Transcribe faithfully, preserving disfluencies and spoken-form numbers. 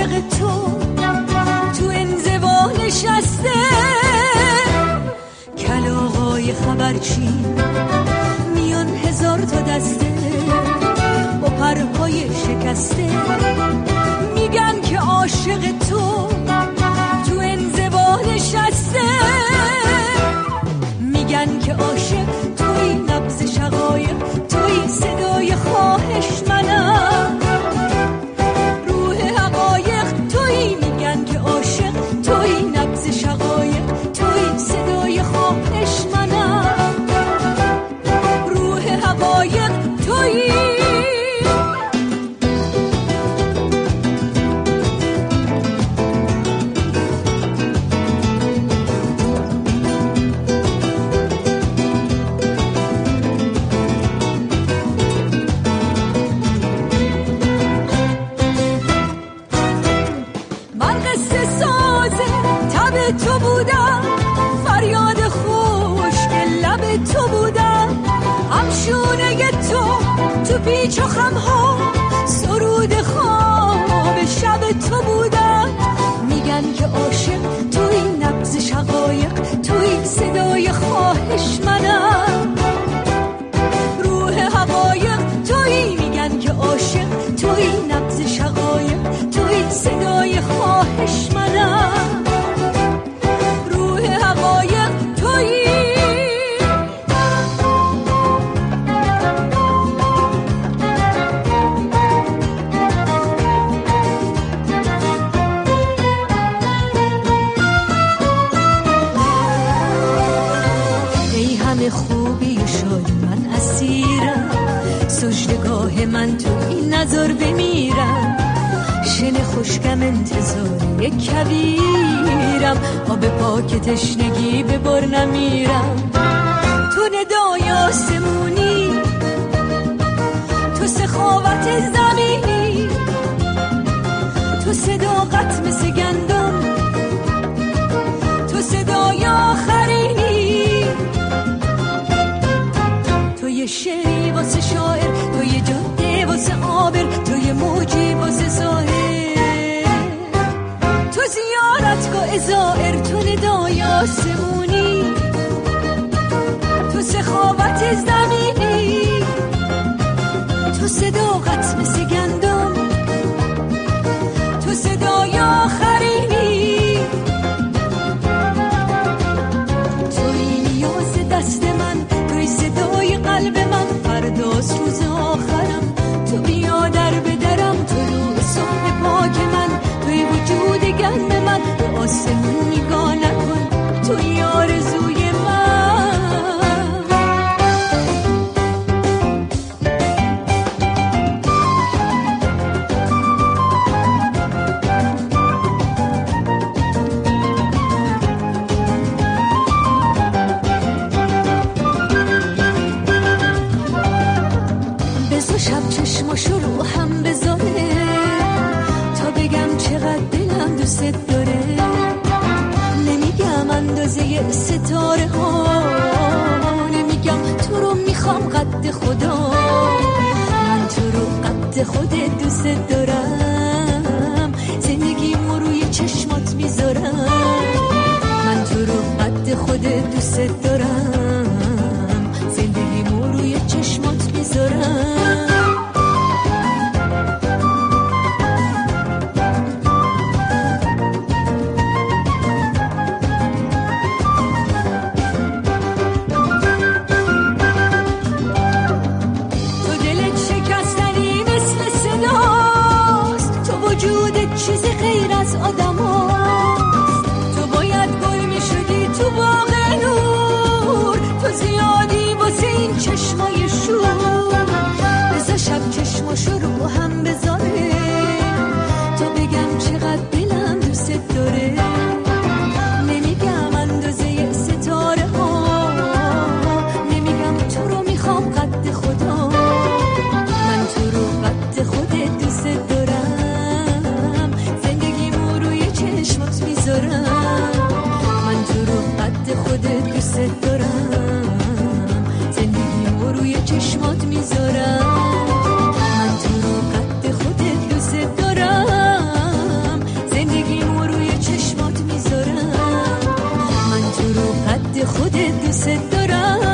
عاشق تو تو انزوا نشسته، کلاغای خبرچی میان هزار تا دسته با پرهای شکسته، میگن که عاشق تو تو انزوا نشسته، میگن که عاشق توی نبض شقایق، توی صدای خواهش منم، روح حقایق توی، میگن که عاشق توی نبض شقایق، توی صدای خواهش منم، روح حقایق توی. تو بودم فریاد خوشگل لب تو بودم، همشونه تو تو پیچ و خمها، سرود خواب شب تو بودم، میگن که عاشق توی نبض شقایق، توی صدای خواهش منم، روح حقایق توی، میگن که عاشق توی نبض شقایق، توی صدای خواهش منم، خوبی و شادی من اسیرم، سجدگاه من تو این نظر بمیرم، شن خشکم انتظار یک کویرم، آب پاک تشنگی به بر نمیرم، تو ندای آسمونی، تو سخاوت زمینی، تو صداقت مثل گندم، تو صدای آخرینی، تو یه شعری واسه شاعر، تو یه جاده واسه عابر، تو یه موجی واسه ساحل، تو زیارتگاه زائر، تو ندای آسمونی، تو سخاوت زمینی، تو صداقت مثل گندم، تو صدای آخرینی، توی نیاز دست من، توی صدای قلب من، فرداست روز آخرم، تو بیا در بدرم، تو رو صبح پاک من، توی وجود گرم من، به آسمون نگاه نکن، توی آرزوی من. شب چشماشو رو هم بذاره تا بگم چقدر دلم دوست داره، نمیگم اندازه ستاره ها، نمیگم تو رو میخوام قد خدا، من تو رو قد خودت دوست دارم، زندگیمو روی چشمات میذارم، من تو رو قد خودت دوست دارم، زندگیمو روی چشمات میذارم. چیزی غیر از آدم هاست، تو باید گل می شدی تو باغ نور، تو زیادی واسه این چشمای شور، بذار شب چشماشو رو هم بذاره تا بگم چقدر دلم دوست داره، نمیگم اندازه ستاره ها، نمیگم تو رو میخوام قد خدا، من تو رو قد خودت دوست دارم، چشمات میذارم، من تو رو قد خودت دوست دارم، زندگیمو روی چشمات میذارم، من تو رو قد خودت دوست دارم، رو قد خودت دوست دارم